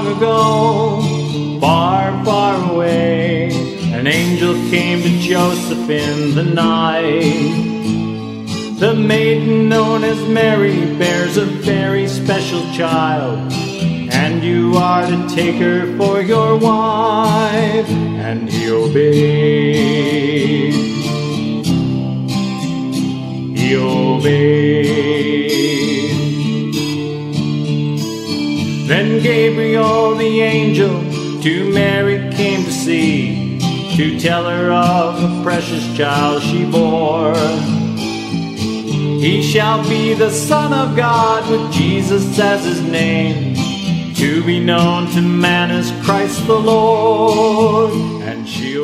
long ago, far, far away, an angel came to Joseph in the night. The maiden known as Mary bears a very special child, and you are to take her for your wife. And he obeyed. He obeyed. Then Gabriel the angel to Mary came to see, to tell her of the precious child she bore. He shall be the Son of God, with Jesus as his name, to be known to man as Christ the Lord. And she